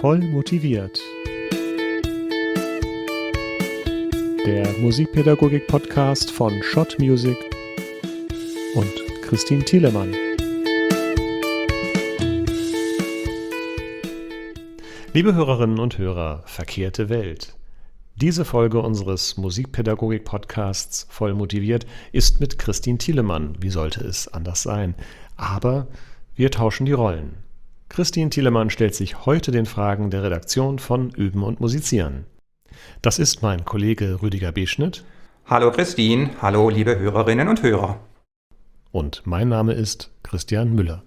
Voll motiviert. Der Musikpädagogik-Podcast von Schott Music und Christine Thielemann. Liebe Hörerinnen und Hörer, verkehrte Welt. Diese Folge unseres Musikpädagogik-Podcasts Voll motiviert ist mit Christine Thielemann. Wie sollte es anders sein? Aber wir tauschen die Rollen. Christine Thielemann stellt sich heute den Fragen der Redaktion von Üben und Musizieren. Das ist mein Kollege Rüdiger Beschnitt. Hallo Christine, hallo liebe Hörerinnen und Hörer. Und mein Name ist Christian Müller.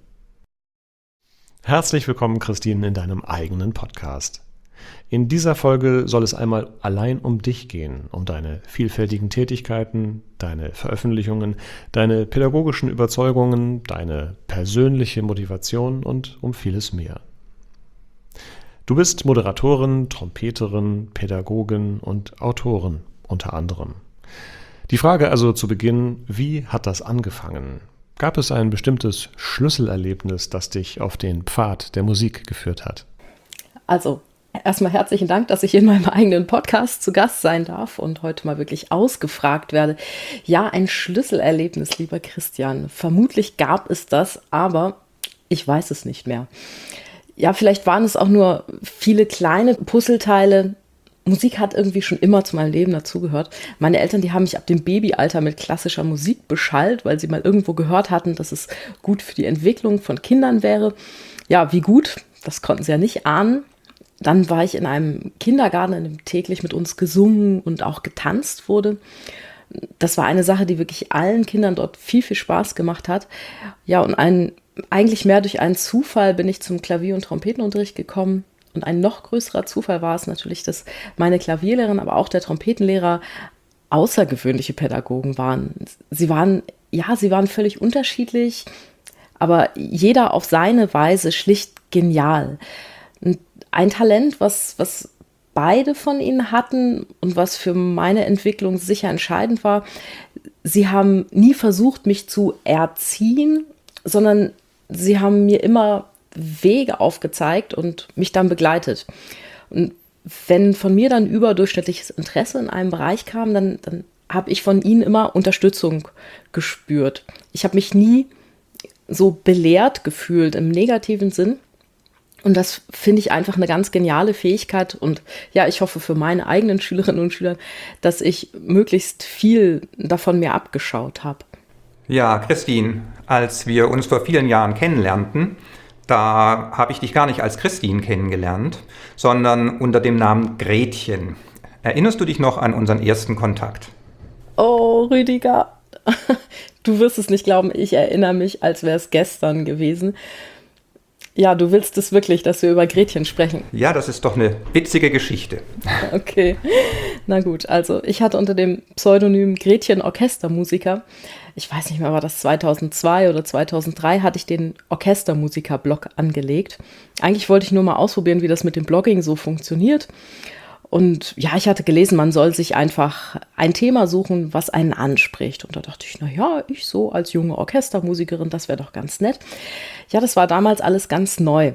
Herzlich willkommen, Christine, in deinem eigenen Podcast. In dieser Folge soll es einmal allein um dich gehen, um deine vielfältigen Tätigkeiten, deine Veröffentlichungen, deine pädagogischen Überzeugungen, deine persönliche Motivation und um vieles mehr. Du bist Moderatorin, Trompeterin, Pädagogin und Autorin unter anderem. Die Frage also zu Beginn, wie hat das angefangen? Gab es ein bestimmtes Schlüsselerlebnis, das dich auf den Pfad der Musik geführt hat? Also, erstmal herzlichen Dank, dass ich in meinem eigenen Podcast zu Gast sein darf und heute mal wirklich ausgefragt werde. Ja, ein Schlüsselerlebnis, lieber Christian. Vermutlich gab es das, aber ich weiß es nicht mehr. Ja, vielleicht waren es auch nur viele kleine Puzzleteile. Musik hat irgendwie schon immer zu meinem Leben dazugehört. Meine Eltern, die haben mich ab dem Babyalter mit klassischer Musik beschallt, weil sie mal irgendwo gehört hatten, dass es gut für die Entwicklung von Kindern wäre. Ja, wie gut, das konnten sie ja nicht ahnen. Dann war ich in einem Kindergarten, in dem täglich mit uns gesungen und auch getanzt wurde. Das war eine Sache, die wirklich allen Kindern dort viel, viel Spaß gemacht hat. Ja, und eigentlich mehr durch einen Zufall bin ich zum Klavier- und Trompetenunterricht gekommen. Und ein noch größerer Zufall war es natürlich, dass meine Klavierlehrerin, aber auch der Trompetenlehrer außergewöhnliche Pädagogen waren. Sie waren völlig unterschiedlich, aber jeder auf seine Weise schlicht genial. Ein Talent, was beide von ihnen hatten und was für meine Entwicklung sicher entscheidend war: Sie haben nie versucht, mich zu erziehen, sondern sie haben mir immer Wege aufgezeigt und mich dann begleitet. Und wenn von mir dann überdurchschnittliches Interesse in einem Bereich kam, dann habe ich von ihnen immer Unterstützung gespürt. Ich habe mich nie so belehrt gefühlt im negativen Sinn. Und das finde ich einfach eine ganz geniale Fähigkeit. Und ja, ich hoffe für meine eigenen Schülerinnen und Schüler, dass ich möglichst viel davon mir abgeschaut habe. Ja, Christine, als wir uns vor vielen Jahren kennenlernten, da habe ich dich gar nicht als Christine kennengelernt, sondern unter dem Namen Gretchen. Erinnerst du dich noch an unseren ersten Kontakt? Oh, Rüdiger, du wirst es nicht glauben, ich erinnere mich, als wäre es gestern gewesen. Ja, du willst es wirklich, dass wir über Gretchen sprechen. Ja, das ist doch eine witzige Geschichte. Okay, na gut, also ich hatte unter dem Pseudonym Gretchen Orchestermusiker, ich weiß nicht mehr, war das 2002 oder 2003, hatte ich den Orchestermusiker-Blog angelegt. Eigentlich wollte ich nur mal ausprobieren, wie das mit dem Blogging so funktioniert. Und ja, ich hatte gelesen, man soll sich einfach ein Thema suchen, was einen anspricht. Und da dachte ich, naja, ich so als junge Orchestermusikerin, das wäre doch ganz nett. Ja, das war damals alles ganz neu.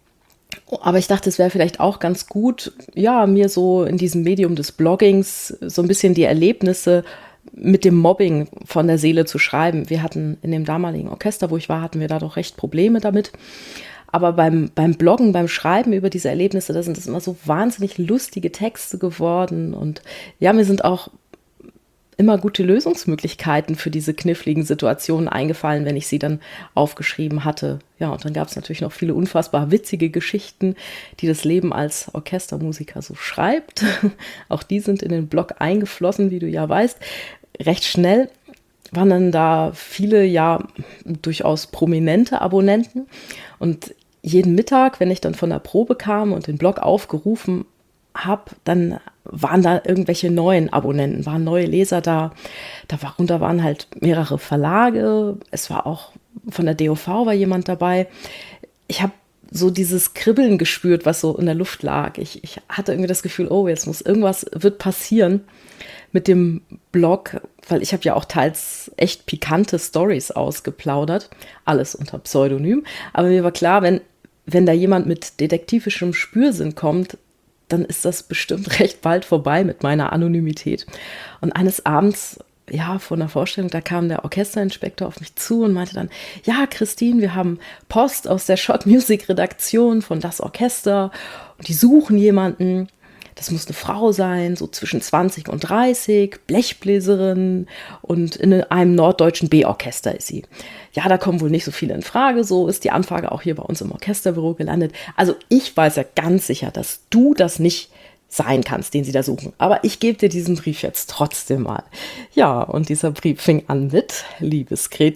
Aber ich dachte, es wäre vielleicht auch ganz gut, ja, mir so in diesem Medium des Bloggings so ein bisschen die Erlebnisse mit dem Mobbing von der Seele zu schreiben. Wir hatten in dem damaligen Orchester, wo ich war, hatten wir da doch recht Probleme damit. Aber beim Bloggen, beim Schreiben über diese Erlebnisse, da sind es immer so wahnsinnig lustige Texte geworden. Und ja, mir sind auch immer gute Lösungsmöglichkeiten für diese kniffligen Situationen eingefallen, wenn ich sie dann aufgeschrieben hatte. Ja, und dann gab es natürlich noch viele unfassbar witzige Geschichten, die das Leben als Orchestermusiker so schreibt. Auch die sind in den Blog eingeflossen, wie du ja weißt. Recht schnell waren dann da viele, ja, durchaus prominente Abonnenten. Und jeden Mittag, wenn ich dann von der Probe kam und den Blog aufgerufen habe, dann waren da irgendwelche neuen Abonnenten, waren neue Leser da. Darunter waren halt mehrere Verlage. Es war auch von der DOV war jemand dabei. Ich habe so dieses Kribbeln gespürt, was so in der Luft lag. Ich hatte irgendwie das Gefühl, oh, jetzt muss irgendwas wird passieren mit dem Blog, weil ich habe ja auch teils echt pikante Storys ausgeplaudert, alles unter Pseudonym. Aber mir war klar, wenn wenn da jemand mit detektivischem Spürsinn kommt, dann ist das bestimmt recht bald vorbei mit meiner Anonymität. Und eines Abends, ja, vor einer Vorstellung, da kam der Orchesterinspektor auf mich zu und meinte dann, ja, Christine, wir haben Post aus der Schott Music Redaktion von Das Orchester und die suchen jemanden. Das muss eine Frau sein, so zwischen 20 und 30, Blechbläserin und in einem norddeutschen B-Orchester ist sie. Ja, da kommen wohl nicht so viele in Frage, so ist die Anfrage auch hier bei uns im Orchesterbüro gelandet. Also ich weiß ja ganz sicher, dass du das nicht sein kannst, den sie da suchen. Aber ich gebe dir diesen Brief jetzt trotzdem mal. Ja, und dieser Brief fing an mit, liebes Gretchen, ...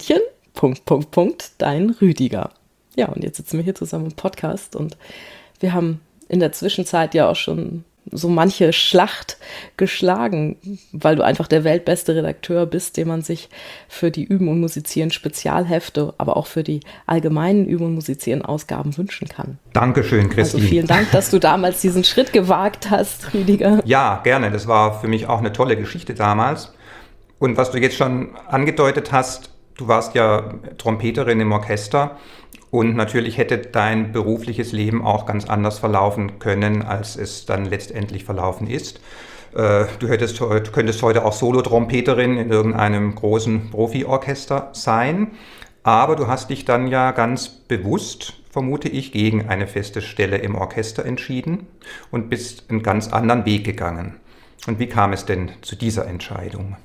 dein Rüdiger. Ja, und jetzt sitzen wir hier zusammen im Podcast und wir haben in der Zwischenzeit ja auch schon so manche Schlacht geschlagen, weil du einfach der weltbeste Redakteur bist, den man sich für die Üben und Musizieren Spezialhefte, aber auch für die allgemeinen Üben und Musizieren Ausgaben wünschen kann. Dankeschön, Christine. Also vielen Dank, dass du damals diesen Schritt gewagt hast, Rüdiger. Ja, gerne. Das war für mich auch eine tolle Geschichte damals. Und was du jetzt schon angedeutet hast, du warst ja Trompeterin im Orchester. Und natürlich hätte dein berufliches Leben auch ganz anders verlaufen können, als es dann letztendlich verlaufen ist. Du könntest heute auch Solo-Trompeterin in irgendeinem großen Profi-Orchester sein. Aber du hast dich dann ja ganz bewusst, vermute ich, gegen eine feste Stelle im Orchester entschieden und bist einen ganz anderen Weg gegangen. Und wie kam es denn zu dieser Entscheidung?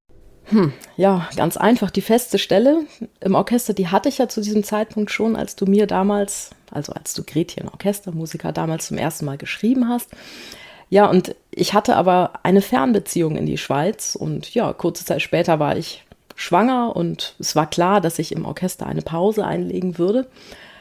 Ja, ganz einfach. Die feste Stelle im Orchester, die hatte ich ja zu diesem Zeitpunkt schon, als du mir damals, also als du Gretchen, Orchestermusiker, damals zum ersten Mal geschrieben hast. Ja, und ich hatte aber eine Fernbeziehung in die Schweiz und ja, kurze Zeit später war ich schwanger und es war klar, dass ich im Orchester eine Pause einlegen würde.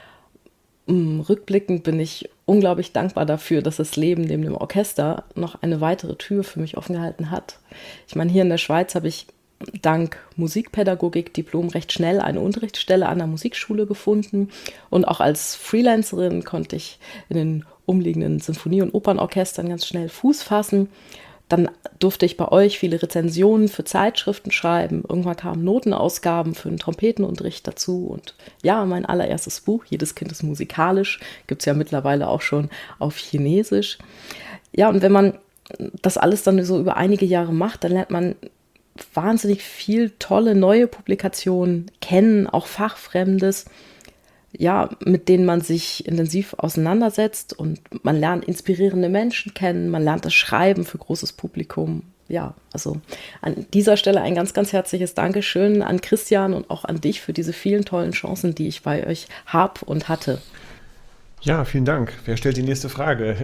Rückblickend bin ich unglaublich dankbar dafür, dass das Leben neben dem Orchester noch eine weitere Tür für mich offen gehalten hat. Ich meine, hier in der Schweiz habe ich dank Musikpädagogik-Diplom recht schnell eine Unterrichtsstelle an der Musikschule gefunden und auch als Freelancerin konnte ich in den umliegenden Sinfonie- und Opernorchestern ganz schnell Fuß fassen. Dann durfte ich bei euch viele Rezensionen für Zeitschriften schreiben. Irgendwann kamen Notenausgaben für den Trompetenunterricht dazu. Und ja, mein allererstes Buch, Jedes Kind ist musikalisch, gibt es ja mittlerweile auch schon auf Chinesisch. Ja, und wenn man das alles dann so über einige Jahre macht, dann lernt man wahnsinnig viel tolle neue Publikationen kennen, auch Fachfremdes, ja, mit denen man sich intensiv auseinandersetzt und man lernt inspirierende Menschen kennen, man lernt das Schreiben für großes Publikum. Ja, also an dieser Stelle ein ganz, ganz herzliches Dankeschön an Christian und auch an dich für diese vielen tollen Chancen, die ich bei euch habe und hatte. Ja, vielen Dank. Wer stellt die nächste Frage?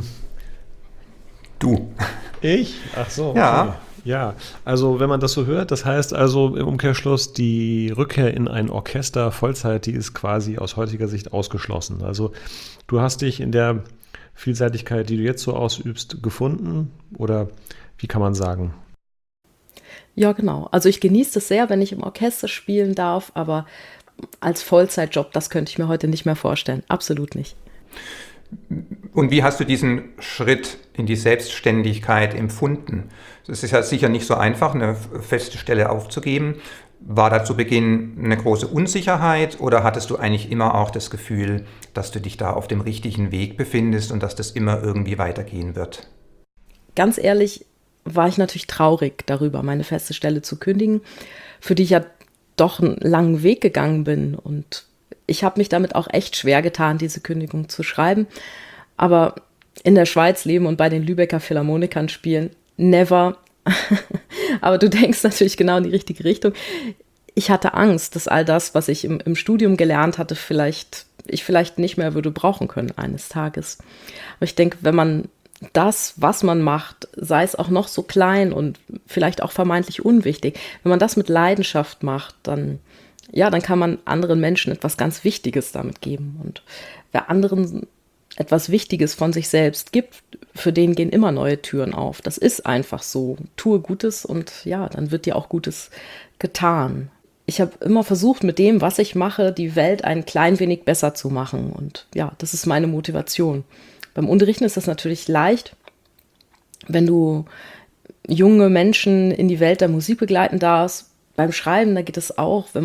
Du. Ich? Ach so. Okay. Ja. Ja, also wenn man das so hört, das heißt also im Umkehrschluss, die Rückkehr in ein Orchester Vollzeit, die ist quasi aus heutiger Sicht ausgeschlossen. Also du hast dich in der Vielseitigkeit, die du jetzt so ausübst, gefunden oder wie kann man sagen? Ja, genau. Also ich genieße es sehr, wenn ich im Orchester spielen darf, aber als Vollzeitjob, das könnte ich mir heute nicht mehr vorstellen. Absolut nicht. Und wie hast du diesen Schritt in die Selbstständigkeit empfunden? Es ist ja sicher nicht so einfach, eine feste Stelle aufzugeben. War da zu Beginn eine große Unsicherheit oder hattest du eigentlich immer auch das Gefühl, dass du dich da auf dem richtigen Weg befindest und dass das immer irgendwie weitergehen wird? Ganz ehrlich war ich natürlich traurig darüber, meine feste Stelle zu kündigen, für die ich ja doch einen langen Weg gegangen bin und ich habe mich damit auch echt schwer getan, diese Kündigung zu schreiben. Aber in der Schweiz leben und bei den Lübecker Philharmonikern spielen, never. Aber du denkst natürlich genau in die richtige Richtung. Ich hatte Angst, dass all das, was ich im Studium gelernt hatte, ich vielleicht nicht mehr würde brauchen können eines Tages. Aber ich denke, wenn man das, was man macht, sei es auch noch so klein und vielleicht auch vermeintlich unwichtig, wenn man das mit Leidenschaft macht, dann kann man anderen Menschen etwas ganz Wichtiges damit geben. Und wer anderen etwas Wichtiges von sich selbst gibt, für den gehen immer neue Türen auf. Das ist einfach so. Tue Gutes und ja, dann wird dir auch Gutes getan. Ich habe immer versucht, mit dem, was ich mache, die Welt ein klein wenig besser zu machen. Und ja, das ist meine Motivation. Beim Unterrichten ist das natürlich leicht, wenn du junge Menschen in die Welt der Musik begleiten darfst. Beim Schreiben, da geht es auch, wenn man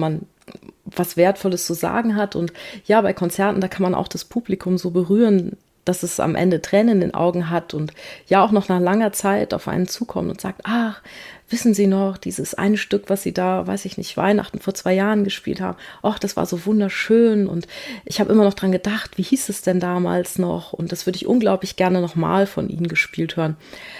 was Wertvolles zu sagen hat. Und ja, bei Konzerten, da kann man auch das Publikum so berühren, dass es am Ende Tränen in den Augen hat und ja auch noch nach langer Zeit auf einen zukommt und sagt, ach, wissen Sie noch, dieses eine Stück, was Sie da, weiß ich nicht, Weihnachten vor 2 Jahren gespielt haben, ach, das war so wunderschön und ich habe immer noch dran gedacht, wie hieß es denn damals noch? Und das würde ich unglaublich gerne nochmal von Ihnen gespielt hören.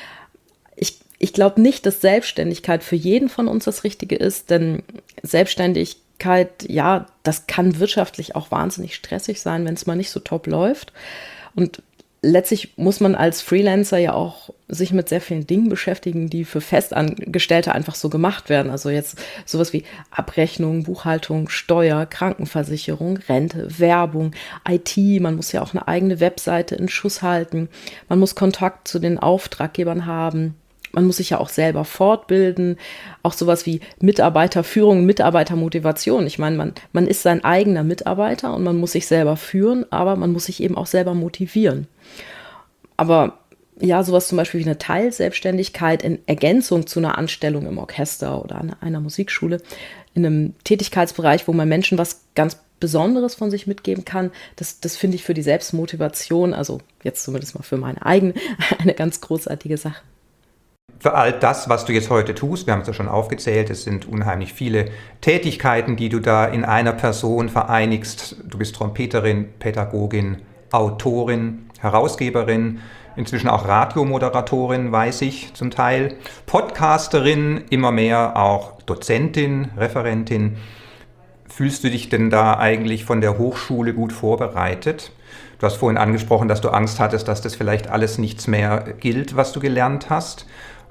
Ich glaube nicht, dass Selbstständigkeit für jeden von uns das Richtige ist, denn Selbstständigkeit, ja, das kann wirtschaftlich auch wahnsinnig stressig sein, wenn es mal nicht so top läuft. Und letztlich muss man als Freelancer ja auch sich mit sehr vielen Dingen beschäftigen, die für Festangestellte einfach so gemacht werden. Also jetzt sowas wie Abrechnung, Buchhaltung, Steuer, Krankenversicherung, Rente, Werbung, IT. Man muss ja auch eine eigene Webseite in Schuss halten. Man muss Kontakt zu den Auftraggebern haben. Man muss sich ja auch selber fortbilden, auch sowas wie Mitarbeiterführung, Mitarbeitermotivation. Ich meine, man ist sein eigener Mitarbeiter und man muss sich selber führen, aber man muss sich eben auch selber motivieren. Aber ja, sowas zum Beispiel wie eine Teilselbstständigkeit in Ergänzung zu einer Anstellung im Orchester oder an einer Musikschule, in einem Tätigkeitsbereich, wo man Menschen was ganz Besonderes von sich mitgeben kann, das finde ich für die Selbstmotivation, also jetzt zumindest mal für meine eigene, eine ganz großartige Sache. Für all das, was du jetzt heute tust, wir haben es ja schon aufgezählt, es sind unheimlich viele Tätigkeiten, die du da in einer Person vereinigst. Du bist Trompeterin, Pädagogin, Autorin, Herausgeberin, inzwischen auch Radiomoderatorin, weiß ich zum Teil, Podcasterin, immer mehr auch Dozentin, Referentin. Fühlst du dich denn da eigentlich von der Hochschule gut vorbereitet? Du hast vorhin angesprochen, dass du Angst hattest, dass das vielleicht alles nichts mehr gilt, was du gelernt hast.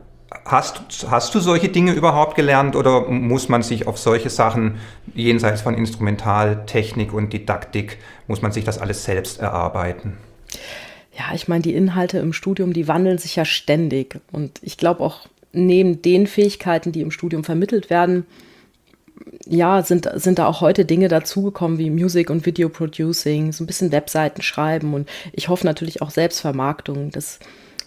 Hast du solche Dinge überhaupt gelernt oder muss man sich auf solche Sachen jenseits von Instrumentaltechnik und Didaktik, muss man sich das alles selbst erarbeiten? Ja, ich meine, die Inhalte im Studium, die wandeln sich ja ständig. Und ich glaube auch, neben den Fähigkeiten, die im Studium vermittelt werden, ja, sind da auch heute Dinge dazugekommen wie Music- und Video-Producing, so ein bisschen Webseiten schreiben und ich hoffe natürlich auch Selbstvermarktung, dass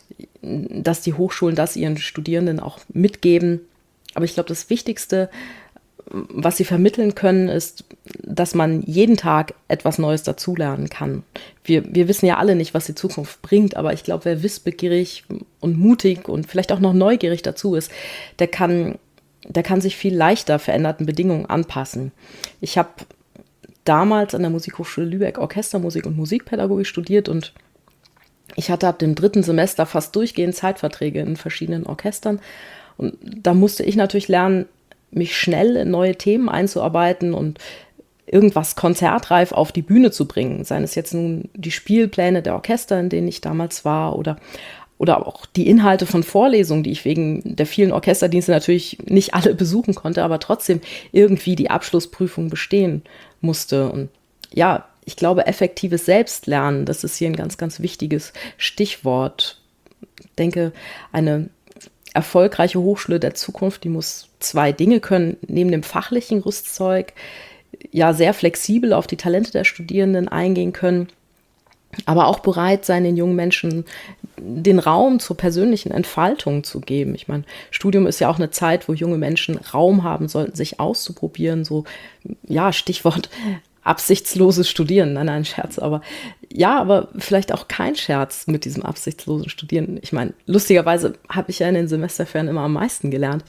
die Hochschulen das ihren Studierenden auch mitgeben. Aber ich glaube, das Wichtigste, was sie vermitteln können, ist, dass man jeden Tag etwas Neues dazulernen kann. Wir wissen ja alle nicht, was die Zukunft bringt, aber ich glaube, wer wissbegierig und mutig und vielleicht auch noch neugierig dazu ist, der kann sich viel leichter veränderten Bedingungen anpassen. Ich habe damals an der Musikhochschule Lübeck Orchestermusik und Musikpädagogik studiert und ich hatte ab dem 3. Semester fast durchgehend Zeitverträge in verschiedenen Orchestern. Und da musste ich natürlich lernen, mich schnell in neue Themen einzuarbeiten und irgendwas konzertreif auf die Bühne zu bringen. Seien es jetzt nun die Spielpläne der Orchester, in denen ich damals war, oder auch die Inhalte von Vorlesungen, die ich wegen der vielen Orchesterdienste natürlich nicht alle besuchen konnte, aber trotzdem irgendwie die Abschlussprüfung bestehen musste. Und ja, ich glaube, effektives Selbstlernen, das ist hier ein ganz, ganz wichtiges Stichwort. Ich denke, eine erfolgreiche Hochschule der Zukunft, die muss 2 Dinge können, neben dem fachlichen Rüstzeug, ja, sehr flexibel auf die Talente der Studierenden eingehen können, aber auch bereit sein, den jungen Menschen den Raum zur persönlichen Entfaltung zu geben. Ich meine, Studium ist ja auch eine Zeit, wo junge Menschen Raum haben sollten, sich auszuprobieren, so, ja, Stichwort absichtsloses Studieren, nein, Scherz, aber vielleicht auch kein Scherz mit diesem absichtslosen Studieren. Ich meine, lustigerweise habe ich ja in den Semesterferien immer am meisten gelernt.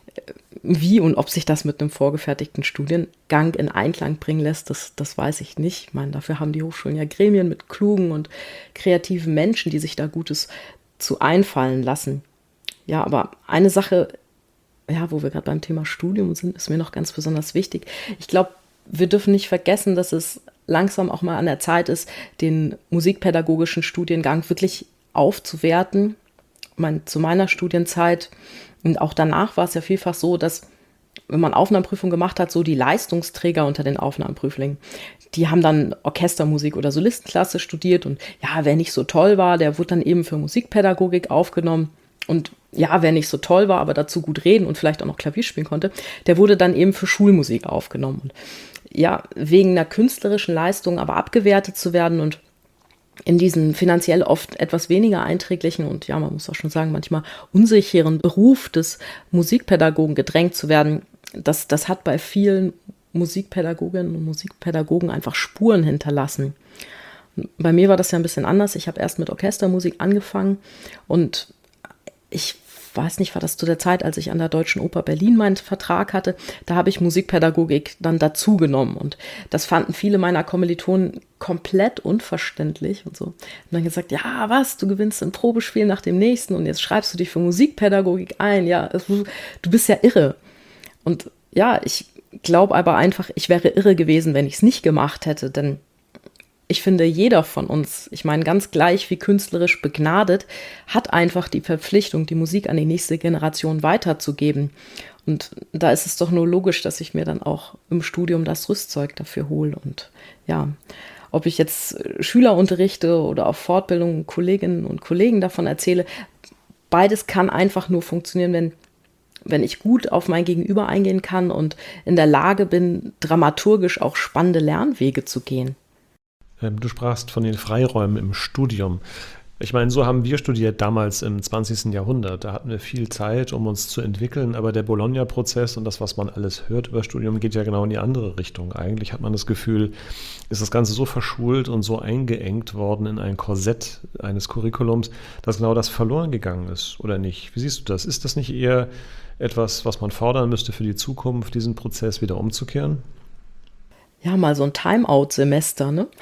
Wie und ob sich das mit einem vorgefertigten Studiengang in Einklang bringen lässt, das weiß ich nicht. Ich meine, dafür haben die Hochschulen ja Gremien mit klugen und kreativen Menschen, die sich da Gutes zu einfallen lassen. Ja, aber eine Sache, ja, wo wir gerade beim Thema Studium sind, ist mir noch ganz besonders wichtig. Ich glaube, wir dürfen nicht vergessen, dass es langsam auch mal an der Zeit ist, den musikpädagogischen Studiengang wirklich aufzuwerten. Ich meine, zu meiner Studienzeit und auch danach war es ja vielfach so, dass, wenn man Aufnahmeprüfung gemacht hat, so die Leistungsträger unter den Aufnahmeprüflingen, die haben dann Orchestermusik oder Solistenklasse studiert und ja, wer nicht so toll war, der wurde dann eben für Musikpädagogik aufgenommen. Und ja, wer nicht so toll war, aber dazu gut reden und vielleicht auch noch Klavier spielen konnte, der wurde dann eben für Schulmusik aufgenommen. Und ja, wegen einer künstlerischen Leistung aber abgewertet zu werden und in diesen finanziell oft etwas weniger einträglichen und ja, man muss auch schon sagen, manchmal unsicheren Beruf des Musikpädagogen gedrängt zu werden, das hat bei vielen Musikpädagoginnen und Musikpädagogen einfach Spuren hinterlassen. Bei mir war das ja ein bisschen anders. Ich habe erst mit Orchestermusik angefangen und ich weiß nicht, war das zu der Zeit, als ich an der Deutschen Oper Berlin meinen Vertrag hatte, da habe ich Musikpädagogik dann dazu genommen und das fanden viele meiner Kommilitonen komplett unverständlich und so. Und dann gesagt, ja, was, du gewinnst ein Probespiel nach dem nächsten und jetzt schreibst du dich für Musikpädagogik ein, ja, du bist ja irre. Und ja, ich glaube aber einfach, ich wäre irre gewesen, wenn ich es nicht gemacht hätte, denn ich finde, jeder von uns, ich meine ganz gleich wie künstlerisch begnadet, hat einfach die Verpflichtung, die Musik an die nächste Generation weiterzugeben. Und da ist es doch nur logisch, dass ich mir dann auch im Studium das Rüstzeug dafür hole. Und ja, ob ich jetzt Schüler unterrichte oder auf Fortbildungen Kolleginnen und Kollegen davon erzähle, beides kann einfach nur funktionieren, wenn ich gut auf mein Gegenüber eingehen kann und in der Lage bin, dramaturgisch auch spannende Lernwege zu gehen. Du sprachst von den Freiräumen im Studium. Ich meine, so haben wir studiert damals im 20. Jahrhundert. Da hatten wir viel Zeit, um uns zu entwickeln, aber der Bologna-Prozess und das, was man alles hört über Studium, geht ja genau in die andere Richtung. Eigentlich hat man das Gefühl, ist das Ganze so verschult und so eingeengt worden in ein Korsett eines Curriculums, dass genau das verloren gegangen ist, oder nicht? Wie siehst du das? Ist das nicht eher etwas, was man fordern müsste für die Zukunft, diesen Prozess wieder umzukehren? Ja, mal so ein Timeout-Semester, ne?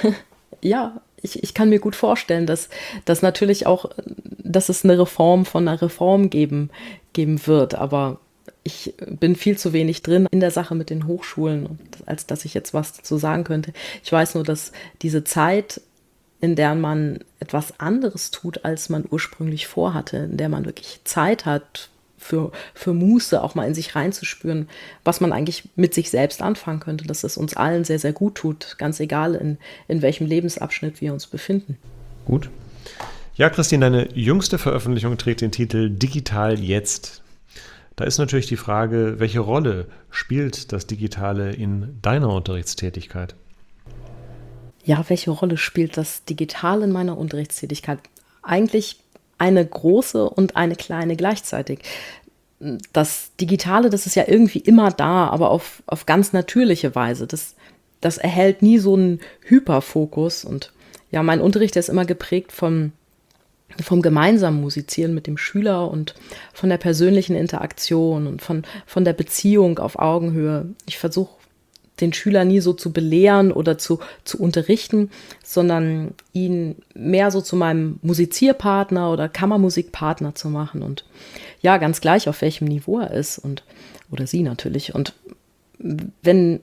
Ja, ich kann mir gut vorstellen, dass natürlich auch, dass es eine Reform von einer Reform geben wird, aber ich bin viel zu wenig drin in der Sache mit den Hochschulen, als dass ich jetzt was dazu sagen könnte. Ich weiß nur, dass diese Zeit, in der man etwas anderes tut, als man ursprünglich vorhatte, in der man wirklich Zeit hat, für Muße auch mal in sich reinzuspüren, was man eigentlich mit sich selbst anfangen könnte, dass es uns allen sehr, sehr gut tut, ganz egal in welchem Lebensabschnitt wir uns befinden. Gut. Ja, Christine, deine jüngste Veröffentlichung trägt den Titel Digital jetzt. Da ist natürlich die Frage, welche Rolle spielt das Digitale in deiner Unterrichtstätigkeit? Ja, welche Rolle spielt das Digitale in meiner Unterrichtstätigkeit? Eigentlich eine große und eine kleine gleichzeitig. Das Digitale, das ist ja irgendwie immer da, aber auf ganz natürliche Weise. Das erhält nie so einen Hyperfokus. Und ja, mein Unterricht ist immer geprägt vom gemeinsamen Musizieren mit dem Schüler und von der persönlichen Interaktion und von der Beziehung auf Augenhöhe. Ich versuche den Schüler nie so zu belehren oder zu unterrichten, sondern ihn mehr so zu meinem Musizierpartner oder Kammermusikpartner zu machen und ja, ganz gleich auf welchem Niveau er ist oder sie natürlich. Und wenn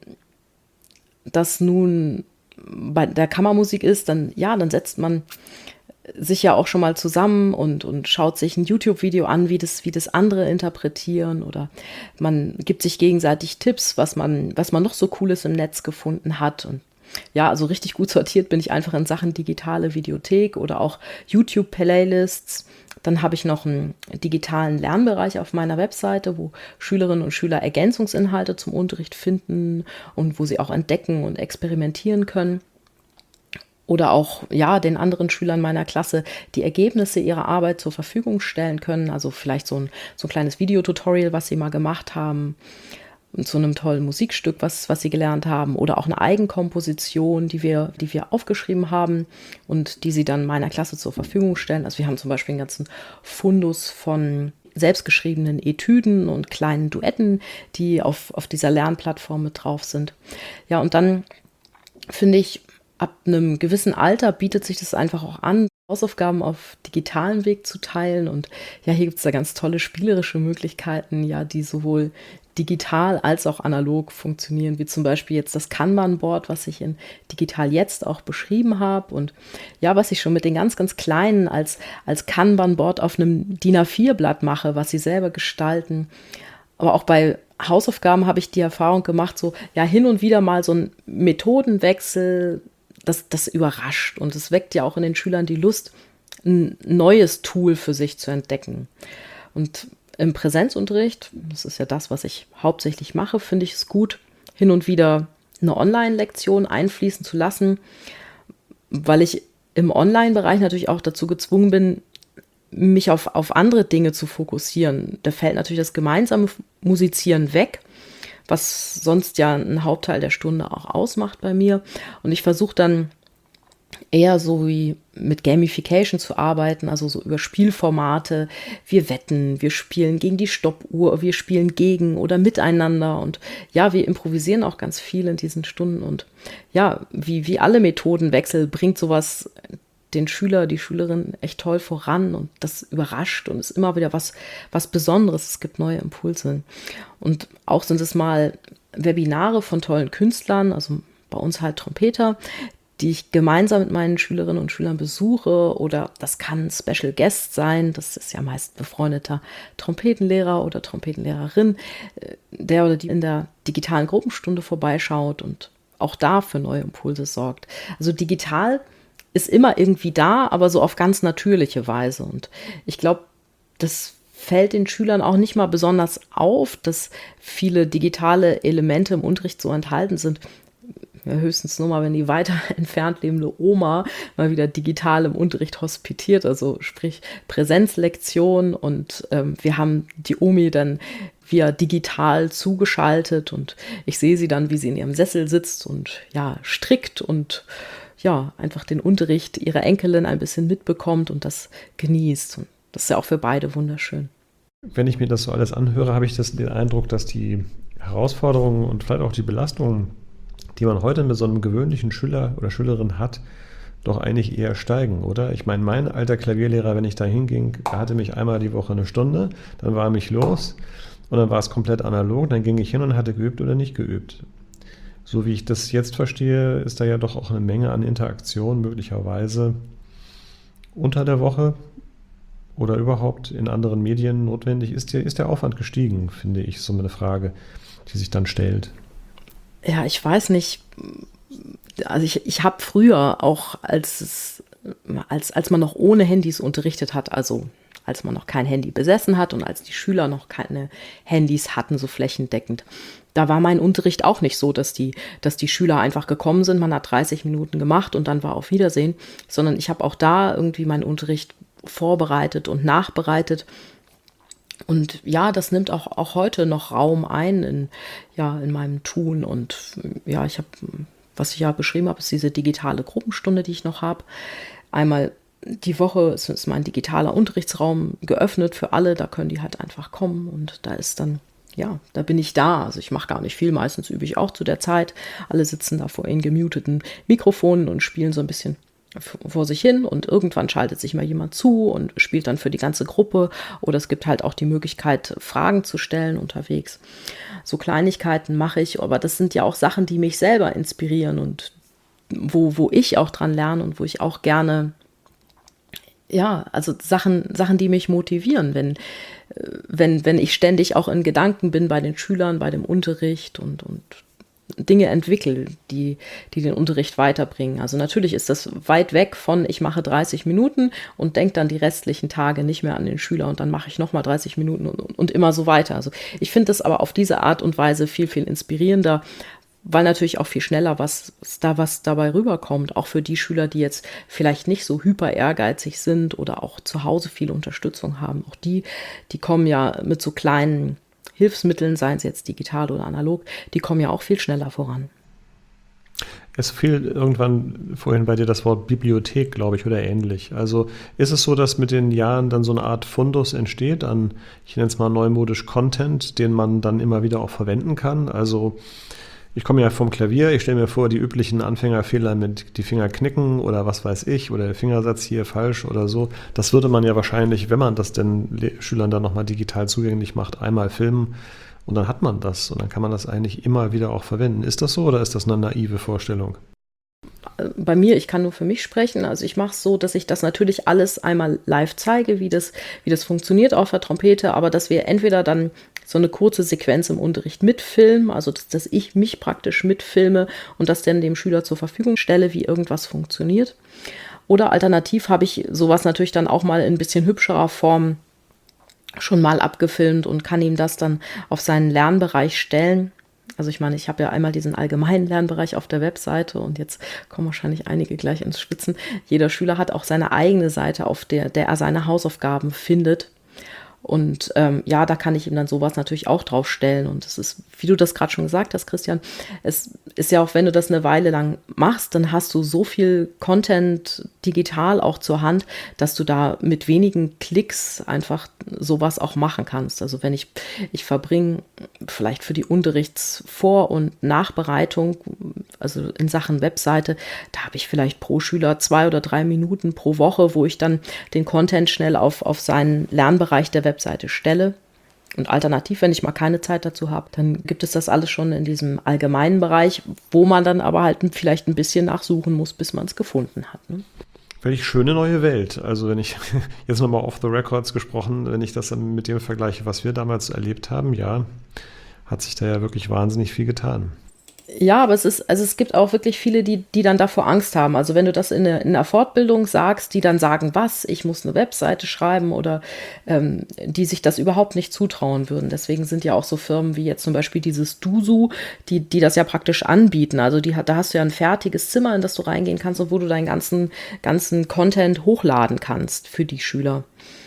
das nun bei der Kammermusik ist, dann setzt man sich ja auch schon mal zusammen und schaut sich ein YouTube-Video an, wie das andere interpretieren oder man gibt sich gegenseitig Tipps, was man noch so Cooles im Netz gefunden hat und ja, also richtig gut sortiert bin ich einfach in Sachen digitale Videothek oder auch YouTube-Playlists. Dann habe ich noch einen digitalen Lernbereich auf meiner Webseite, wo Schülerinnen und Schüler Ergänzungsinhalte zum Unterricht finden und wo sie auch entdecken und experimentieren können. Oder auch, ja, den anderen Schülern meiner Klasse die Ergebnisse ihrer Arbeit zur Verfügung stellen können. Also vielleicht so ein kleines Videotutorial, was sie mal gemacht haben, zu einem tollen Musikstück, was sie gelernt haben. Oder auch eine Eigenkomposition, die wir aufgeschrieben haben und die sie dann meiner Klasse zur Verfügung stellen. Also wir haben zum Beispiel einen ganzen Fundus von selbstgeschriebenen Etüden und kleinen Duetten, die auf dieser Lernplattform mit drauf sind. Ja, und dann finde ich, ab einem gewissen Alter bietet sich das einfach auch an, Hausaufgaben auf digitalen Weg zu teilen. Und ja, hier gibt es da ganz tolle spielerische Möglichkeiten, ja, die sowohl digital als auch analog funktionieren, wie zum Beispiel jetzt das Kanban-Board, was ich in Digital jetzt auch beschrieben habe. Und ja, was ich schon mit den ganz, ganz Kleinen als Kanban-Board auf einem DIN A4-Blatt mache, was sie selber gestalten. Aber auch bei Hausaufgaben habe ich die Erfahrung gemacht, so ja hin und wieder mal so ein Methodenwechsel, das überrascht und es weckt ja auch in den Schülern die Lust, ein neues Tool für sich zu entdecken. Und im Präsenzunterricht, das ist ja das, was ich hauptsächlich mache, finde ich es gut, hin und wieder eine Online-Lektion einfließen zu lassen, weil ich im Online-Bereich natürlich auch dazu gezwungen bin, mich auf andere Dinge zu fokussieren. Da fällt natürlich das gemeinsame Musizieren weg, was sonst ja einen Hauptteil der Stunde auch ausmacht bei mir. Und ich versuche dann eher so wie mit Gamification zu arbeiten, also so über Spielformate. Wir wetten, wir spielen gegen die Stoppuhr, wir spielen gegen oder miteinander und ja, wir improvisieren auch ganz viel in diesen Stunden und ja, wie alle Methodenwechsel bringt sowas den Schüler, die Schülerin echt toll voran und das überrascht und ist immer wieder was Besonderes. Es gibt neue Impulse. Und auch sind es mal Webinare von tollen Künstlern, also bei uns halt Trompeter, die ich gemeinsam mit meinen Schülerinnen und Schülern besuche oder das kann ein Special Guest sein, das ist ja meist befreundeter Trompetenlehrer oder Trompetenlehrerin, der oder die in der digitalen Gruppenstunde vorbeischaut und auch da für neue Impulse sorgt. Also digital ist immer irgendwie da, aber so auf ganz natürliche Weise und ich glaube, das fällt den Schülern auch nicht mal besonders auf, dass viele digitale Elemente im Unterricht so enthalten sind. Ja, höchstens nur mal, wenn die weiter entfernt lebende Oma mal wieder digital im Unterricht hospitiert, also sprich Präsenzlektion und wir haben die Omi dann via digital zugeschaltet und ich sehe sie dann, wie sie in ihrem Sessel sitzt und ja, strickt und ja, einfach den Unterricht ihrer Enkelin ein bisschen mitbekommt und das genießt. Und das ist ja auch für beide wunderschön. Wenn ich mir das so alles anhöre, habe ich den Eindruck, dass die Herausforderungen und vielleicht auch die Belastungen, die man heute mit so einem gewöhnlichen Schüler oder Schülerin hat, doch eigentlich eher steigen, oder? Ich meine, mein alter Klavierlehrer, wenn ich da hinging, der hatte mich einmal die Woche eine Stunde, dann war er mich los und dann war es komplett analog, dann ging ich hin und hatte geübt oder nicht geübt. So wie ich das jetzt verstehe, ist da ja doch auch eine Menge an Interaktion möglicherweise unter der Woche oder überhaupt in anderen Medien notwendig. Ist der Aufwand gestiegen, finde ich, so eine Frage, die sich dann stellt. Ja, ich weiß nicht. Also ich habe früher auch, als man noch ohne Handys unterrichtet hat, also als man noch kein Handy besessen hat und als die Schüler noch keine Handys hatten, so flächendeckend, da war mein Unterricht auch nicht so, dass die Schüler einfach gekommen sind, man hat 30 Minuten gemacht und dann war auf Wiedersehen, sondern ich habe auch da irgendwie meinen Unterricht vorbereitet und nachbereitet. Und ja, das nimmt auch heute noch Raum ein in meinem Tun. Und ja, was ich ja beschrieben habe, ist diese digitale Gruppenstunde, die ich noch habe. Einmal die Woche ist mein digitaler Unterrichtsraum geöffnet für alle, da können die halt einfach kommen und da ist dann, ja, da bin ich da. Also ich mache gar nicht viel, meistens übe ich auch zu der Zeit. Alle sitzen da vor ihren gemuteten Mikrofonen und spielen so ein bisschen vor sich hin und irgendwann schaltet sich mal jemand zu und spielt dann für die ganze Gruppe oder es gibt halt auch die Möglichkeit, Fragen zu stellen unterwegs. So Kleinigkeiten mache ich, aber das sind ja auch Sachen, die mich selber inspirieren und wo ich auch dran lerne und wo ich auch gerne, ja, also Sachen, die mich motivieren, wenn ich ständig auch in Gedanken bin bei den Schülern, bei dem Unterricht und Dinge entwickle, die den Unterricht weiterbringen. Also natürlich ist das weit weg von, ich mache 30 Minuten und denke dann die restlichen Tage nicht mehr an den Schüler und dann mache ich nochmal 30 Minuten und immer so weiter. Also ich finde das aber auf diese Art und Weise viel, viel inspirierender, weil natürlich auch viel schneller was dabei rüberkommt, auch für die Schüler, die jetzt vielleicht nicht so hyper ehrgeizig sind oder auch zu Hause viel Unterstützung haben. Auch die kommen ja mit so kleinen Hilfsmitteln, seien es jetzt digital oder analog, die kommen ja auch viel schneller voran. Es fiel irgendwann vorhin bei dir das Wort Bibliothek, glaube ich, oder ähnlich. Also ist es so, dass mit den Jahren dann so eine Art Fundus entsteht an, ich nenne es mal neumodisch Content, den man dann immer wieder auch verwenden kann? Also ich komme ja vom Klavier, ich stelle mir vor, die üblichen Anfängerfehler mit die Finger knicken oder was weiß ich oder der Fingersatz hier falsch oder so. Das würde man ja wahrscheinlich, wenn man das den Schülern dann nochmal digital zugänglich macht, einmal filmen und dann hat man das und dann kann man das eigentlich immer wieder auch verwenden. Ist das so oder ist das eine naive Vorstellung? Bei mir, ich kann nur für mich sprechen, also ich mache es so, dass ich das natürlich alles einmal live zeige, wie das funktioniert auf der Trompete, aber dass wir entweder dann so eine kurze Sequenz im Unterricht mitfilmen, also dass ich mich praktisch mitfilme und das dann dem Schüler zur Verfügung stelle, wie irgendwas funktioniert. Oder alternativ habe ich sowas natürlich dann auch mal in ein bisschen hübscherer Form schon mal abgefilmt und kann ihm das dann auf seinen Lernbereich stellen. Also ich meine, ich habe ja einmal diesen allgemeinen Lernbereich auf der Webseite und jetzt kommen wahrscheinlich einige gleich ins Schwitzen. Jeder Schüler hat auch seine eigene Seite, auf der er seine Hausaufgaben findet. Und ja, da kann ich ihm dann sowas natürlich auch drauf stellen. Und es ist, wie du das gerade schon gesagt hast, Christian, es ist ja auch, wenn du das eine Weile lang machst, dann hast du so viel Content digital auch zur Hand, dass du da mit wenigen Klicks einfach sowas auch machen kannst. Also wenn ich verbringe vielleicht für die Unterrichtsvor- und Nachbereitung, also in Sachen Webseite, da habe ich vielleicht pro Schüler 2 oder 3 Minuten pro Woche, wo ich dann den Content schnell auf seinen Lernbereich der Webseite stelle. Und alternativ, wenn ich mal keine Zeit dazu habe, dann gibt es das alles schon in diesem allgemeinen Bereich, wo man dann aber halt vielleicht ein bisschen nachsuchen muss, bis man es gefunden hat. Ne? Welch schöne neue Welt. Also wenn ich jetzt nochmal off the records gesprochen, wenn ich das dann mit dem vergleiche, was wir damals erlebt haben, ja, hat sich da ja wirklich wahnsinnig viel getan. Ja, aber es gibt auch wirklich viele, die dann davor Angst haben. Also wenn du das in einer Fortbildung sagst, die dann sagen, was, ich muss eine Webseite schreiben oder die sich das überhaupt nicht zutrauen würden. Deswegen sind ja auch so Firmen wie jetzt zum Beispiel dieses Dusu, die das ja praktisch anbieten. Also da hast du ja ein fertiges Zimmer, in das du reingehen kannst und wo du deinen ganzen Content hochladen kannst für die Schüler.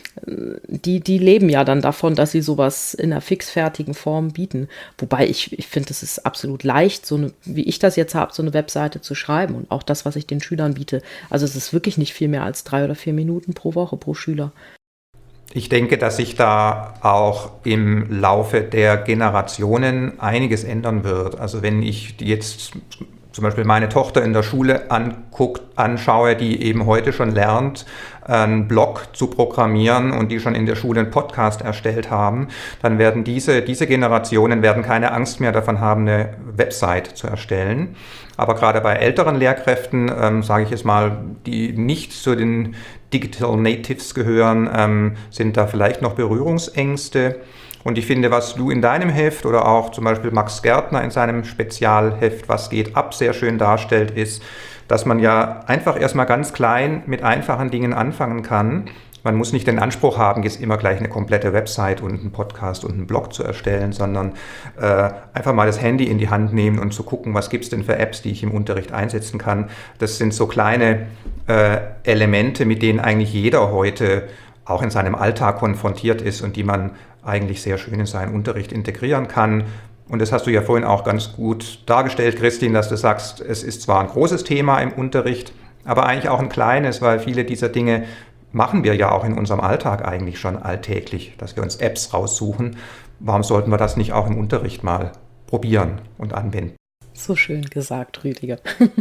Die leben ja dann davon, dass sie sowas in einer fixfertigen Form bieten. Wobei ich finde, es ist absolut leicht, wie ich das jetzt habe, so eine Webseite zu schreiben und auch das, was ich den Schülern biete. Also es ist wirklich nicht viel mehr als 3 oder 4 Minuten pro Woche pro Schüler. Ich denke, dass sich da auch im Laufe der Generationen einiges ändern wird. Also wenn ich jetzt zum Beispiel meine Tochter in der Schule anschaue, die eben heute schon lernt, einen Blog zu programmieren und die schon in der Schule einen Podcast erstellt haben, dann werden diese Generationen keine Angst mehr davon haben, eine Website zu erstellen. Aber gerade bei älteren Lehrkräften, sage ich jetzt mal, die nicht zu den Digital Natives gehören, sind da vielleicht noch Berührungsängste. Und ich finde, was du in deinem Heft oder auch zum Beispiel Max Gärtner in seinem Spezialheft Was geht ab sehr schön darstellt, ist, dass man ja einfach erstmal ganz klein mit einfachen Dingen anfangen kann. Man muss nicht den Anspruch haben, jetzt immer gleich eine komplette Website und einen Podcast und einen Blog zu erstellen, sondern einfach mal das Handy in die Hand nehmen und zu gucken, was gibt es denn für Apps, die ich im Unterricht einsetzen kann. Das sind so kleine Elemente, mit denen eigentlich jeder heute auch in seinem Alltag konfrontiert ist und die man eigentlich sehr schön in seinen Unterricht integrieren kann. Und das hast du ja vorhin auch ganz gut dargestellt, Christine, dass du sagst, es ist zwar ein großes Thema im Unterricht, aber eigentlich auch ein kleines, weil viele dieser Dinge machen wir ja auch in unserem Alltag eigentlich schon alltäglich, dass wir uns Apps raussuchen. Warum sollten wir das nicht auch im Unterricht mal probieren und anwenden? So schön gesagt, Rüdiger.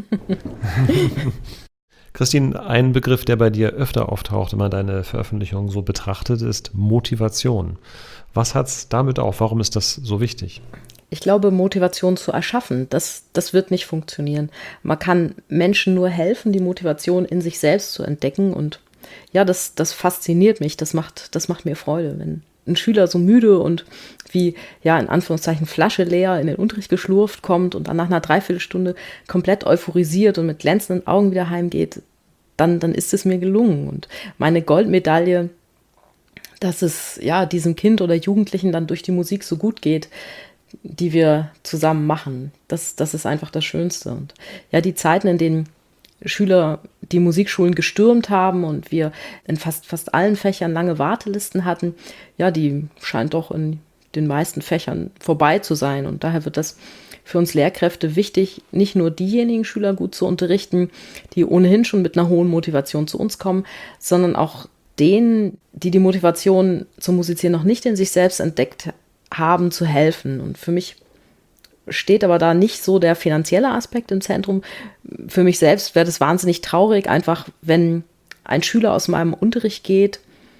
Christine, ein Begriff, der bei dir öfter auftaucht, wenn man deine Veröffentlichungen so betrachtet, ist Motivation. Was hat es damit auf? Warum ist das so wichtig? Ich glaube, Motivation zu erschaffen, das wird nicht funktionieren. Man kann Menschen nur helfen, die Motivation in sich selbst zu entdecken. Und ja, das fasziniert mich, das macht mir Freude, wenn ein Schüler so müde und wie, ja, in Anführungszeichen Flasche leer in den Unterricht geschlurft kommt und dann nach einer Dreiviertelstunde komplett euphorisiert und mit glänzenden Augen wieder heimgeht, dann ist es mir gelungen. Und meine Goldmedaille, dass es ja diesem Kind oder Jugendlichen dann durch die Musik so gut geht, die wir zusammen machen, das ist einfach das Schönste. Und ja, die Zeiten, in denen Schüler die Musikschulen gestürmt haben und wir in fast allen Fächern lange Wartelisten hatten, ja, die scheint doch in den meisten Fächern vorbei zu sein. Und daher wird das für uns Lehrkräfte wichtig, nicht nur diejenigen Schüler gut zu unterrichten, die ohnehin schon mit einer hohen Motivation zu uns kommen, sondern auch denen, die Motivation zum Musizieren noch nicht in sich selbst entdeckt haben, zu helfen. Und für mich steht aber da nicht so der finanzielle Aspekt im Zentrum. Für mich selbst wäre das wahnsinnig traurig, einfach wenn ein Schüler aus meinem Unterricht geht,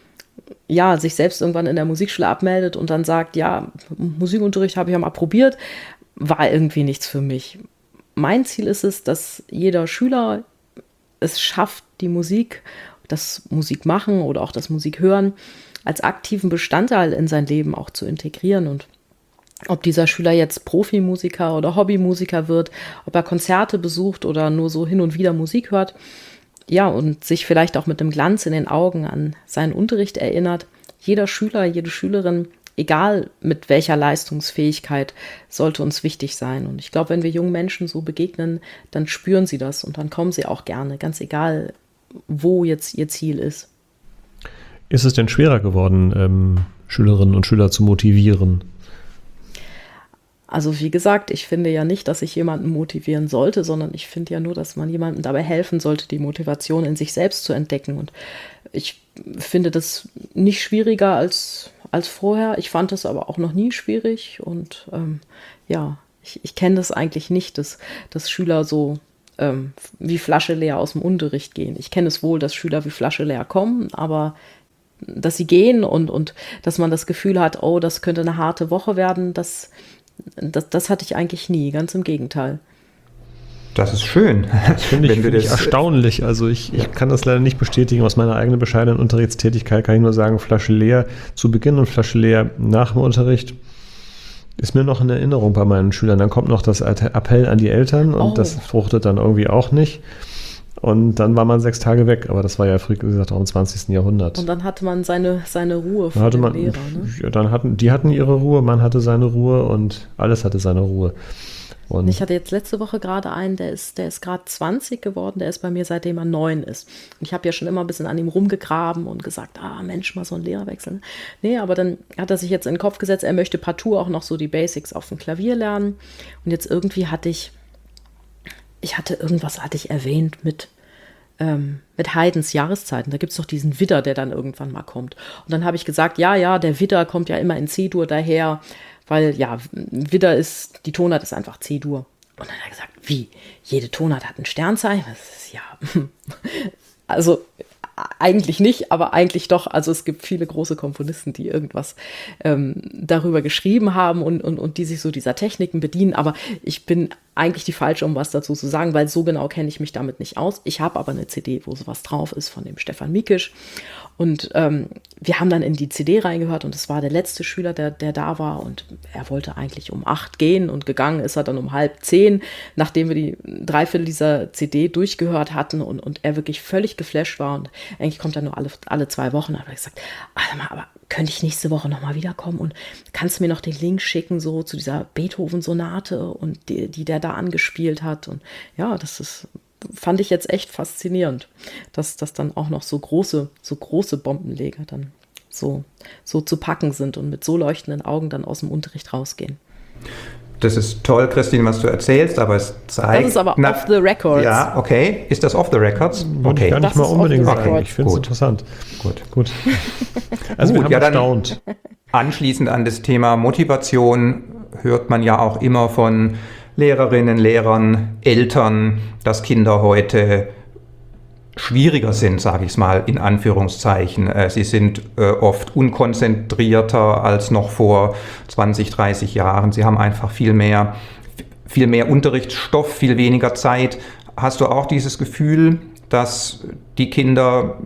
ja, sich selbst irgendwann in der Musikschule abmeldet und dann sagt, ja, Musikunterricht habe ich ja mal probiert, war irgendwie nichts für mich. Mein Ziel ist es, dass jeder Schüler es schafft, die Musik, das Musikmachen oder auch das Musikhören als aktiven Bestandteil in sein Leben auch zu integrieren. Und ob dieser Schüler jetzt Profimusiker oder Hobbymusiker wird, ob er Konzerte besucht oder nur so hin und wieder Musik hört, ja, und sich vielleicht auch mit einem Glanz in den Augen an seinen Unterricht erinnert. Jeder Schüler, jede Schülerin, egal mit welcher Leistungsfähigkeit, sollte uns wichtig sein. Und ich glaube, wenn wir jungen Menschen so begegnen, dann spüren sie das und dann kommen sie auch gerne, ganz egal, wo jetzt ihr Ziel ist. Ist es denn schwerer geworden, Schülerinnen und Schüler zu motivieren? Also wie gesagt, ich finde ja nicht, dass ich jemanden motivieren sollte, sondern ich finde ja nur, dass man jemandem dabei helfen sollte, die Motivation in sich selbst zu entdecken. Und ich finde das nicht schwieriger als vorher. Ich fand das aber auch noch nie schwierig. Und ich kenne das eigentlich nicht, dass Schüler so wie Flasche leer aus dem Unterricht gehen. Ich kenne es wohl, dass Schüler wie Flasche leer kommen, aber dass sie gehen und dass man das Gefühl hat, oh, das könnte eine harte Woche werden, das hatte ich eigentlich nie, ganz im Gegenteil. Das ist schön. Das finde ich erstaunlich. Also ich kann das leider nicht bestätigen. Aus meiner eigenen bescheidenen Unterrichtstätigkeit kann ich nur sagen, Flasche leer zu Beginn und Flasche leer nach dem Unterricht ist mir noch in Erinnerung bei meinen Schülern. Dann kommt noch das Appell an die Eltern und das fruchtet dann irgendwie auch nicht. Und dann war man 6 Tage weg, aber das war ja, wie gesagt, auch im 20. Jahrhundert. Und dann hatte man seine Ruhe von dem Lehrer. Ne? Ja, die hatten ihre Ruhe, man hatte seine Ruhe und alles hatte seine Ruhe. Und ich hatte jetzt letzte Woche gerade einen, der ist gerade 20 geworden, der ist bei mir, seitdem er 9 ist. Und ich habe ja schon immer ein bisschen an ihm rumgegraben und gesagt, Mensch, mal so ein Lehrerwechsel. Nee, aber dann hat er sich jetzt in den Kopf gesetzt, er möchte partout auch noch so die Basics auf dem Klavier lernen. Und jetzt irgendwie hatte ich erwähnt mit Haydns Jahreszeiten. Da gibt es doch diesen Widder, der dann irgendwann mal kommt. Und dann habe ich gesagt, ja, der Widder kommt ja immer in C-Dur daher, weil ja, Widder die Tonart ist einfach C-Dur. Und dann hat er gesagt, wie? Jede Tonart hat ein Sternzeichen? Das ist ja, also eigentlich nicht, aber eigentlich doch. Also es gibt viele große Komponisten, die irgendwas darüber geschrieben haben und die sich so dieser Techniken bedienen. Aber ich bin eigentlich die Falsche, um was dazu zu sagen, weil so genau kenne ich mich damit nicht aus. Ich habe aber eine CD, wo sowas drauf ist von dem Stefan Mikisch. Und wir haben dann in die CD reingehört und es war der letzte Schüler, der da war und er wollte eigentlich um 8 gehen und gegangen ist er dann um 9:30, nachdem wir die 3/4 dieser CD durchgehört hatten und er wirklich völlig geflasht war und eigentlich kommt er nur alle 2 Wochen. Da habe ich gesagt, aber könnte ich nächste Woche nochmal wiederkommen und kannst du mir noch den Link schicken so zu dieser Beethoven-Sonate und die der da angespielt hat und ja, fand ich jetzt echt faszinierend, dass dann auch noch so große Bombenleger dann so zu packen sind und mit so leuchtenden Augen dann aus dem Unterricht rausgehen. Das ist toll, Christine, was du erzählst, aber es zeigt... Das ist aber off the records. Ja, okay. Ist das off the records? Okay. Gar nicht das mal unbedingt sagen. Okay. Ich finde es interessant. Gut. Also Gut, wir haben erstaunt. Anschließend an das Thema Motivation hört man ja auch immer von Lehrerinnen, Lehrern, Eltern, dass Kinder heute schwieriger sind, sage ich es mal in Anführungszeichen. Sie sind oft unkonzentrierter als noch vor 20, 30 Jahren. Sie haben einfach viel mehr Unterrichtsstoff, viel weniger Zeit. Hast du auch dieses Gefühl, dass die Kinder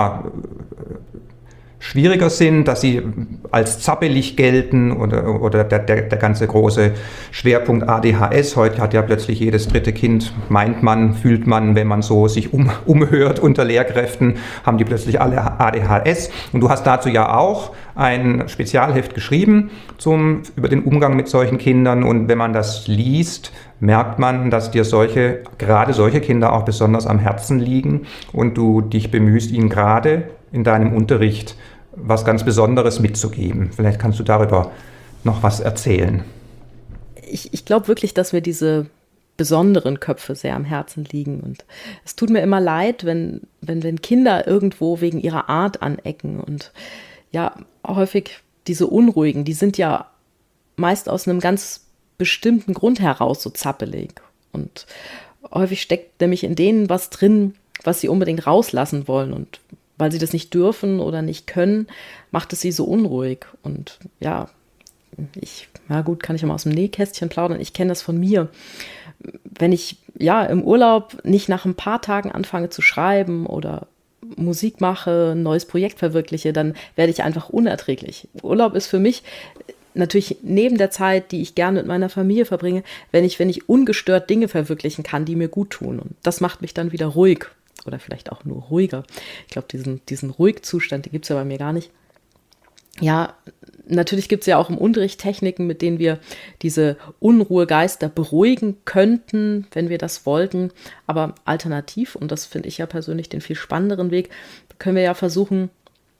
schwieriger sind, dass sie als zappelig gelten oder der ganze große Schwerpunkt ADHS. Heute hat ja plötzlich jedes 3. Kind, fühlt man, wenn man so sich umhört unter Lehrkräften, haben die plötzlich alle ADHS. Und du hast dazu ja auch ein Spezialheft geschrieben über den Umgang mit solchen Kindern. Und wenn man das liest, merkt man, dass dir gerade solche Kinder auch besonders am Herzen liegen und du dich bemühst, ihnen gerade in deinem Unterricht was ganz Besonderes mitzugeben. Vielleicht kannst du darüber noch was erzählen. Ich glaube wirklich, dass mir diese besonderen Köpfe sehr am Herzen liegen. Und es tut mir immer leid, wenn Kinder irgendwo wegen ihrer Art anecken. Und ja, häufig diese Unruhigen, die sind ja meist aus einem ganz bestimmten Grund heraus so zappelig. Und häufig steckt nämlich in denen was drin, was sie unbedingt rauslassen wollen. Und weil sie das nicht dürfen oder nicht können, macht es sie so unruhig. Und ja, kann ich mal aus dem Nähkästchen plaudern. Ich kenne das von mir. Wenn ich im Urlaub nicht nach ein paar Tagen anfange zu schreiben oder Musik mache, ein neues Projekt verwirkliche, dann werde ich einfach unerträglich. Urlaub ist für mich natürlich neben der Zeit, die ich gerne mit meiner Familie verbringe, wenn ich ungestört Dinge verwirklichen kann, die mir gut tun. Und das macht mich dann wieder ruhig. Oder vielleicht auch nur ruhiger. Ich glaube, diesen Ruhigzustand, den gibt es ja bei mir gar nicht. Ja, natürlich gibt es ja auch im Unterricht Techniken, mit denen wir diese Unruhegeister beruhigen könnten, wenn wir das wollten. Aber alternativ, und das finde ich ja persönlich den viel spannenderen Weg, können wir ja versuchen,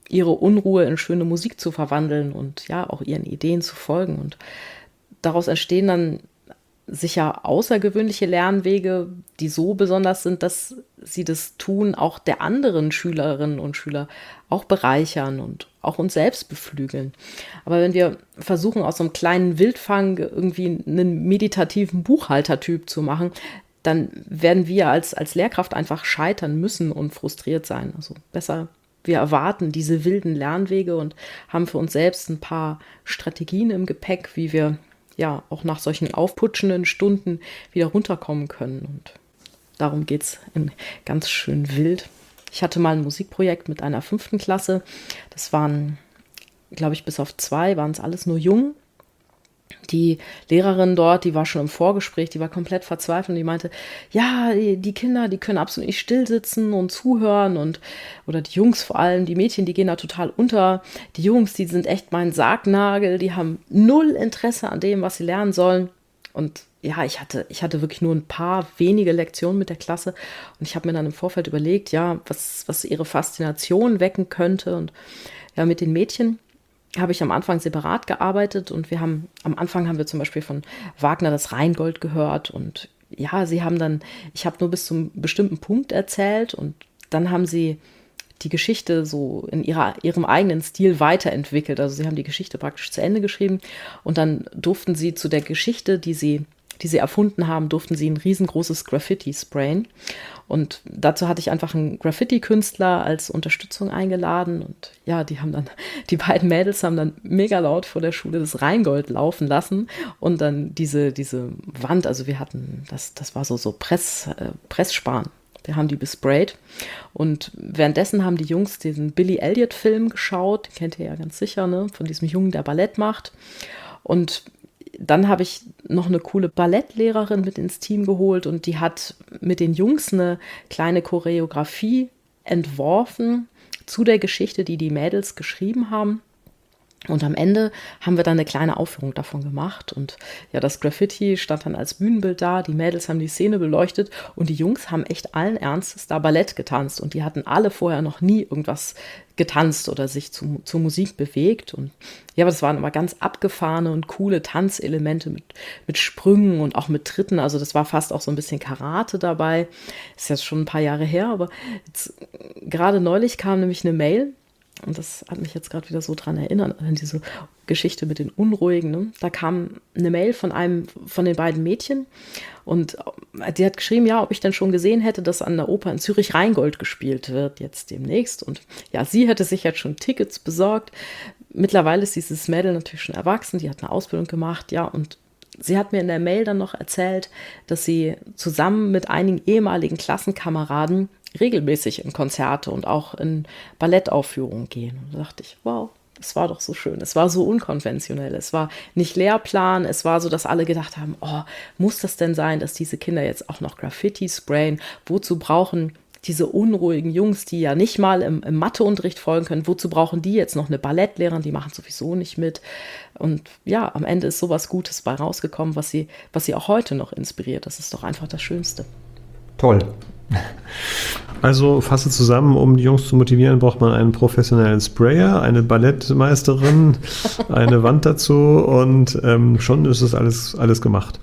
ihre Unruhe in schöne Musik zu verwandeln und ja, auch ihren Ideen zu folgen. Und daraus entstehen dann sicher außergewöhnliche Lernwege, die so besonders sind, dass sie das Tun auch der anderen Schülerinnen und Schüler auch bereichern und auch uns selbst beflügeln. Aber wenn wir versuchen, aus so einem kleinen Wildfang irgendwie einen meditativen Buchhaltertyp zu machen, dann werden wir als Lehrkraft einfach scheitern müssen und frustriert sein. Also besser, wir erwarten diese wilden Lernwege und haben für uns selbst ein paar Strategien im Gepäck, wie wir ja auch nach solchen aufputschenden Stunden wieder runterkommen können. Und darum geht es in ganz schön wild. Ich hatte mal ein Musikprojekt mit einer 5. Klasse. Das waren, glaube ich, bis auf 2 waren es alles nur Jungen. Die Lehrerin dort, die war schon im Vorgespräch, die war komplett verzweifelt und die meinte, ja, die Kinder, die können absolut nicht still sitzen und zuhören oder die Jungs vor allem, die Mädchen, die gehen da total unter. Die Jungs, die sind echt mein Sargnagel, die haben null Interesse an dem, was sie lernen sollen. Und ja, ich hatte wirklich nur ein paar wenige Lektionen mit der Klasse und ich habe mir dann im Vorfeld überlegt, ja, was ihre Faszination wecken könnte. Und ja, mit den Mädchen habe ich am Anfang separat gearbeitet und am Anfang haben wir zum Beispiel von Wagner das Rheingold gehört und ja, ich habe nur bis zum bestimmten Punkt erzählt und dann haben sie die Geschichte so in ihrem eigenen Stil weiterentwickelt. Also sie haben die Geschichte praktisch zu Ende geschrieben und dann durften sie zu der Geschichte, die sie erfunden haben, durften sie ein riesengroßes Graffiti sprayen. Und dazu hatte ich einfach einen Graffiti-Künstler als Unterstützung eingeladen. Und ja, die beiden Mädels haben dann mega laut vor der Schule das Rheingold laufen lassen. Und dann diese Wand, also wir hatten, das war so Pressspan. Wir haben die besprayt. Und währenddessen haben die Jungs diesen Billy Elliot-Film geschaut. Den kennt ihr ja ganz sicher, ne? Von diesem Jungen, der Ballett macht. Und dann habe ich noch eine coole Ballettlehrerin mit ins Team geholt und die hat mit den Jungs eine kleine Choreografie entworfen zu der Geschichte, die die Mädels geschrieben haben. Und am Ende haben wir dann eine kleine Aufführung davon gemacht und ja, das Graffiti stand dann als Bühnenbild da, die Mädels haben die Szene beleuchtet und die Jungs haben echt allen Ernstes da Ballett getanzt und die hatten alle vorher noch nie irgendwas getanzt oder sich zur Musik bewegt und ja, aber das waren immer ganz abgefahrene und coole Tanzelemente mit Sprüngen und auch mit Tritten, also das war fast auch so ein bisschen Karate dabei, ist jetzt schon ein paar Jahre her, aber jetzt, gerade neulich kam nämlich eine Mail. Und das hat mich jetzt gerade wieder so dran erinnert, an diese Geschichte mit den Unruhigen. Ne? Da kam eine Mail von einem von den beiden Mädchen und die hat geschrieben, ja, ob ich denn schon gesehen hätte, dass an der Oper in Zürich Rheingold gespielt wird, jetzt demnächst. Und ja, sie hätte sich jetzt schon Tickets besorgt. Mittlerweile ist dieses Mädel natürlich schon erwachsen, die hat eine Ausbildung gemacht, ja, und sie hat mir in der Mail dann noch erzählt, dass sie zusammen mit einigen ehemaligen Klassenkameraden regelmäßig in Konzerte und auch in Ballettaufführungen gehen. Und da dachte ich, wow, das war doch so schön. Es war so unkonventionell. Es war nicht Lehrplan. Es war so, dass alle gedacht haben, oh, muss das denn sein, dass diese Kinder jetzt auch noch Graffiti sprayen? Wozu brauchen diese unruhigen Jungs, die ja nicht mal im Matheunterricht folgen können, wozu brauchen die jetzt noch eine Ballettlehrerin? Die machen sowieso nicht mit. Und ja, am Ende ist sowas Gutes bei rausgekommen, was sie auch heute noch inspiriert. Das ist doch einfach das Schönste. Toll. Also fasse zusammen, um die Jungs zu motivieren, braucht man einen professionellen Sprayer, eine Ballettmeisterin, eine Wand dazu und schon ist es alles gemacht.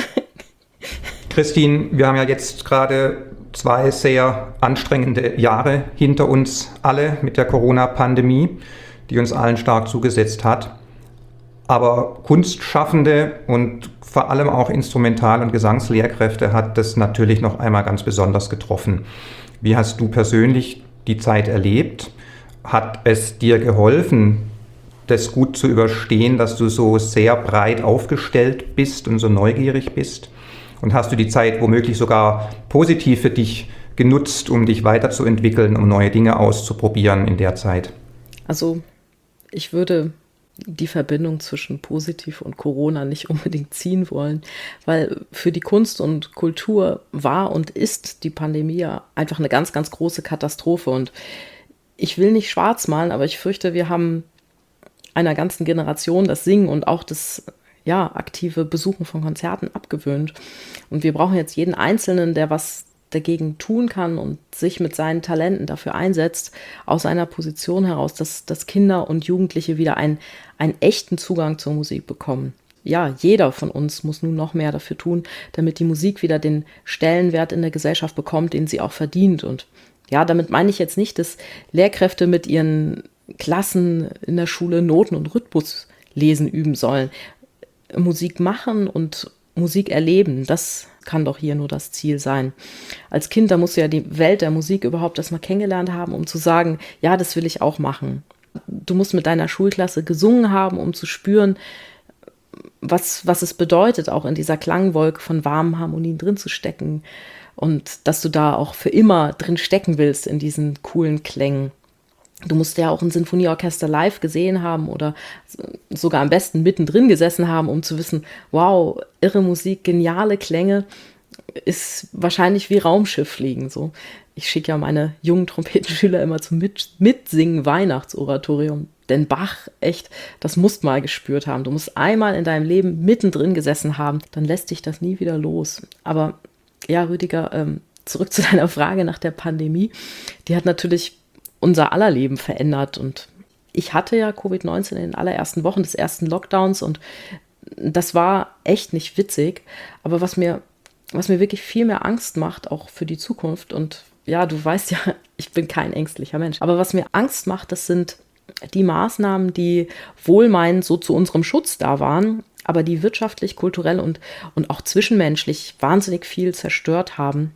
Christine, wir haben ja jetzt gerade 2 sehr anstrengende Jahre hinter uns alle mit der Corona-Pandemie, die uns allen stark zugesetzt hat. Aber Kunstschaffende und vor allem auch Instrumental- und Gesangslehrkräfte hat das natürlich noch einmal ganz besonders getroffen. Wie hast du persönlich die Zeit erlebt? Hat es dir geholfen, das gut zu überstehen, dass du so sehr breit aufgestellt bist und so neugierig bist? Und hast du die Zeit womöglich sogar positiv für dich genutzt, um dich weiterzuentwickeln, um neue Dinge auszuprobieren in der Zeit? Also ich würde die Verbindung zwischen positiv und Corona nicht unbedingt ziehen wollen, weil für die Kunst und Kultur war und ist die Pandemie ja einfach eine ganz, ganz große Katastrophe. Und ich will nicht schwarz malen, aber ich fürchte, wir haben einer ganzen Generation das Singen und auch das aktive Besuchen von Konzerten abgewöhnt. Und wir brauchen jetzt jeden Einzelnen, der was dagegen tun kann und sich mit seinen Talenten dafür einsetzt, aus einer Position heraus, dass Kinder und Jugendliche wieder einen echten Zugang zur Musik bekommen. Ja, jeder von uns muss nun noch mehr dafür tun, damit die Musik wieder den Stellenwert in der Gesellschaft bekommt, den sie auch verdient. Und ja, damit meine ich jetzt nicht, dass Lehrkräfte mit ihren Klassen in der Schule Noten und Rhythmus lesen üben sollen. Musik machen und Musik erleben, das kann doch hier nur das Ziel sein. Als Kind, da musst du ja die Welt der Musik überhaupt erstmal kennengelernt haben, um zu sagen, ja, das will ich auch machen. Du musst mit deiner Schulklasse gesungen haben, um zu spüren, was es bedeutet, auch in dieser Klangwolke von warmen Harmonien drin zu stecken und dass du da auch für immer drin stecken willst in diesen coolen Klängen. Du musst ja auch ein Sinfonieorchester live gesehen haben oder sogar am besten mittendrin gesessen haben, um zu wissen, wow, irre Musik, geniale Klänge, ist wahrscheinlich wie Raumschiff fliegen. So. Ich schicke ja meine jungen Trompetenschüler immer zum Mitsingen Weihnachtsoratorium. Denn Bach, echt, das musst du mal gespürt haben. Du musst einmal in deinem Leben mittendrin gesessen haben, dann lässt dich das nie wieder los. Aber ja, Rüdiger, zurück zu deiner Frage nach der Pandemie. Die hat natürlich unser aller Leben verändert. Und ich hatte ja Covid-19 in den allerersten Wochen des ersten Lockdowns und das war echt nicht witzig. Aber was mir wirklich viel mehr Angst macht, auch für die Zukunft, und ja, du weißt ja, ich bin kein ängstlicher Mensch, aber was mir Angst macht, das sind die Maßnahmen, die wohlmeinend so zu unserem Schutz da waren, aber die wirtschaftlich, kulturell und auch zwischenmenschlich wahnsinnig viel zerstört haben.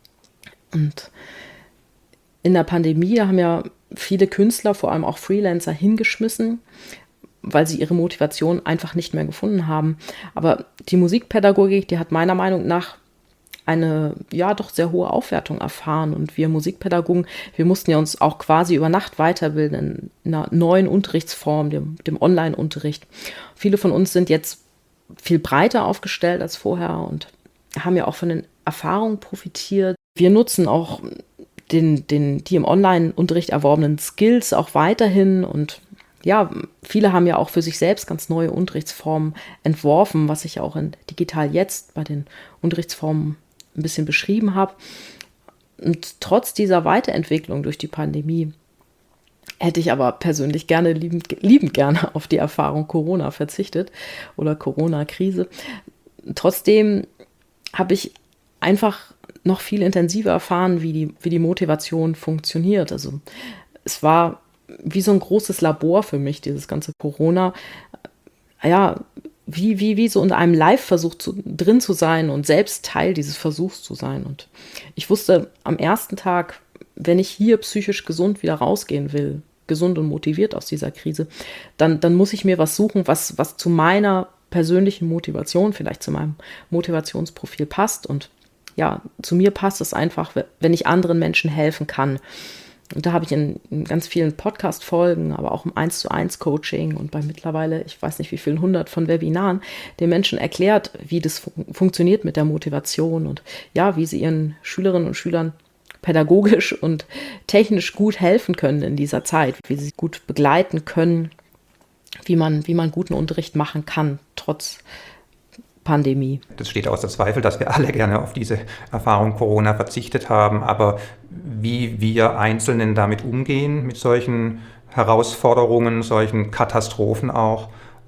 Und in der Pandemie haben ja viele Künstler, vor allem auch Freelancer, hingeschmissen, weil sie ihre Motivation einfach nicht mehr gefunden haben. Aber die Musikpädagogik, die hat meiner Meinung nach eine ja doch sehr hohe Aufwertung erfahren. Und wir Musikpädagogen, wir mussten ja uns auch quasi über Nacht weiterbilden in einer neuen Unterrichtsform, dem Online-Unterricht. Viele von uns sind jetzt viel breiter aufgestellt als vorher und haben ja auch von den Erfahrungen profitiert. Wir nutzen auch die im Online-Unterricht erworbenen Skills auch weiterhin und ja, viele haben ja auch für sich selbst ganz neue Unterrichtsformen entworfen, was ich ja auch in Digital jetzt bei den Unterrichtsformen ein bisschen beschrieben habe. Und trotz dieser Weiterentwicklung durch die Pandemie hätte ich aber persönlich gerne, liebend gerne auf die Erfahrung Corona verzichtet oder Corona-Krise. Trotzdem habe ich einfach noch viel intensiver erfahren, wie die Motivation funktioniert. Also es war wie so ein großes Labor für mich, dieses ganze Corona. Ja, wie so in einem Live-Versuch drin zu sein und selbst Teil dieses Versuchs zu sein. Und ich wusste am ersten Tag, wenn ich hier psychisch gesund wieder rausgehen will, gesund und motiviert aus dieser Krise, dann muss ich mir was suchen, was zu meiner persönlichen Motivation, vielleicht zu meinem Motivationsprofil passt. Und ja, zu mir passt es einfach, wenn ich anderen Menschen helfen kann. Und da habe ich in ganz vielen Podcast-Folgen, aber auch im 1:1 Coaching und bei mittlerweile, ich weiß nicht wie vielen 100 von Webinaren, den Menschen erklärt, wie das funktioniert mit der Motivation und ja, wie sie ihren Schülerinnen und Schülern pädagogisch und technisch gut helfen können in dieser Zeit, wie sie gut begleiten können, wie man guten Unterricht machen kann, trotz Pandemie. Das steht außer Zweifel, dass wir alle gerne auf diese Erfahrung Corona verzichtet haben, aber wie wir Einzelnen damit umgehen, mit solchen Herausforderungen, solchen Katastrophen auch,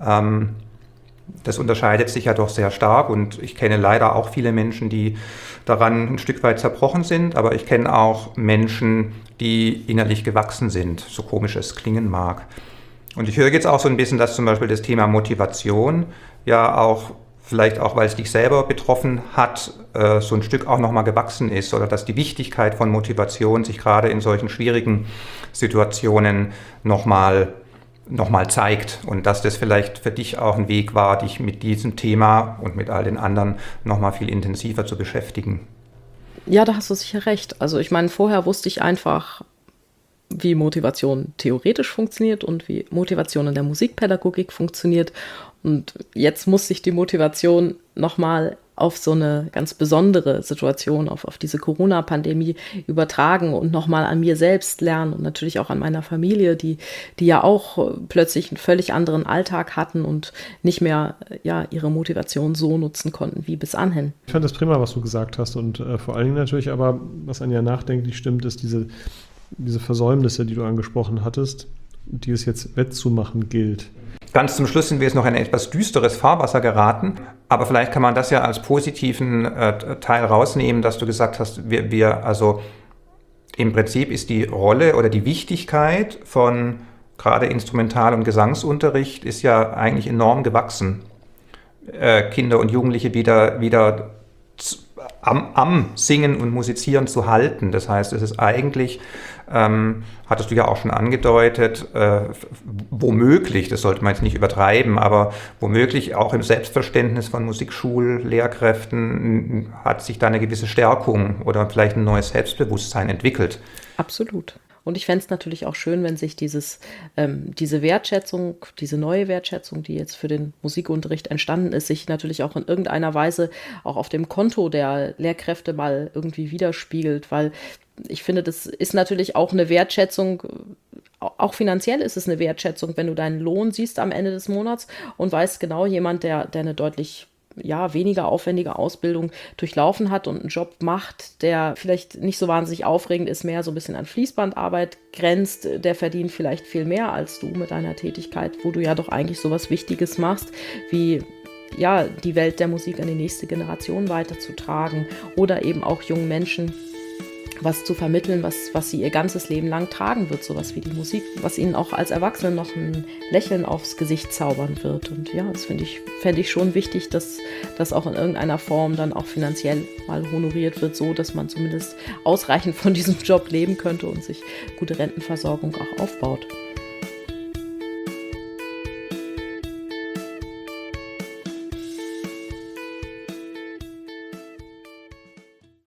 das unterscheidet sich ja doch sehr stark und ich kenne leider auch viele Menschen, die daran ein Stück weit zerbrochen sind, aber ich kenne auch Menschen, die innerlich gewachsen sind, so komisch es klingen mag. Und ich höre jetzt auch so ein bisschen, dass zum Beispiel das Thema Motivation ja auch vielleicht auch, weil es dich selber betroffen hat, so ein Stück auch nochmal gewachsen ist oder dass die Wichtigkeit von Motivation sich gerade in solchen schwierigen Situationen nochmal zeigt und dass das vielleicht für dich auch ein Weg war, dich mit diesem Thema und mit all den anderen nochmal viel intensiver zu beschäftigen. Ja, da hast du sicher recht. Also ich meine, vorher wusste ich einfach, wie Motivation theoretisch funktioniert und wie Motivation in der Musikpädagogik funktioniert. Und jetzt muss sich die Motivation nochmal auf so eine ganz besondere Situation, auf diese Corona-Pandemie übertragen und nochmal an mir selbst lernen und natürlich auch an meiner Familie, die ja auch plötzlich einen völlig anderen Alltag hatten und nicht mehr ihre Motivation so nutzen konnten wie bis anhin. Ich fand das prima, was du gesagt hast und vor allen Dingen natürlich aber, was an ja nachdenklich stimmt, ist diese Versäumnisse, die du angesprochen hattest, die es jetzt wettzumachen gilt. Ganz zum Schluss sind wir jetzt noch in ein etwas düsteres Fahrwasser geraten, aber vielleicht kann man das ja als positiven Teil rausnehmen, dass du gesagt hast, also im Prinzip ist die Rolle oder die Wichtigkeit von gerade Instrumental- und Gesangsunterricht ist ja eigentlich enorm gewachsen. Kinder und Jugendliche wieder am Singen und Musizieren zu halten. Das heißt, es ist eigentlich, hattest du ja auch schon angedeutet, womöglich, das sollte man jetzt nicht übertreiben, aber womöglich auch im Selbstverständnis von Musikschullehrkräften hat sich da eine gewisse Stärkung oder vielleicht ein neues Selbstbewusstsein entwickelt. Absolut. Und ich fände es natürlich auch schön, wenn sich diese Wertschätzung, diese neue Wertschätzung, die jetzt für den Musikunterricht entstanden ist, sich natürlich auch in irgendeiner Weise auch auf dem Konto der Lehrkräfte mal irgendwie widerspiegelt, weil ich finde, das ist natürlich auch eine Wertschätzung, auch finanziell ist es eine Wertschätzung, wenn du deinen Lohn siehst am Ende des Monats und weißt genau, jemand, der eine deutlich weniger aufwendige Ausbildung durchlaufen hat und einen Job macht, der vielleicht nicht so wahnsinnig aufregend ist, mehr so ein bisschen an Fließbandarbeit grenzt, der verdient vielleicht viel mehr als du mit deiner Tätigkeit, wo du ja doch eigentlich so was Wichtiges machst, wie die Welt der Musik an die nächste Generation weiterzutragen oder eben auch jungen Menschen was zu vermitteln, was sie ihr ganzes Leben lang tragen wird, sowas wie die Musik, was ihnen auch als Erwachsene noch ein Lächeln aufs Gesicht zaubern wird. Und das fände ich schon wichtig, dass das auch in irgendeiner Form dann auch finanziell mal honoriert wird, so dass man zumindest ausreichend von diesem Job leben könnte und sich gute Rentenversorgung auch aufbaut.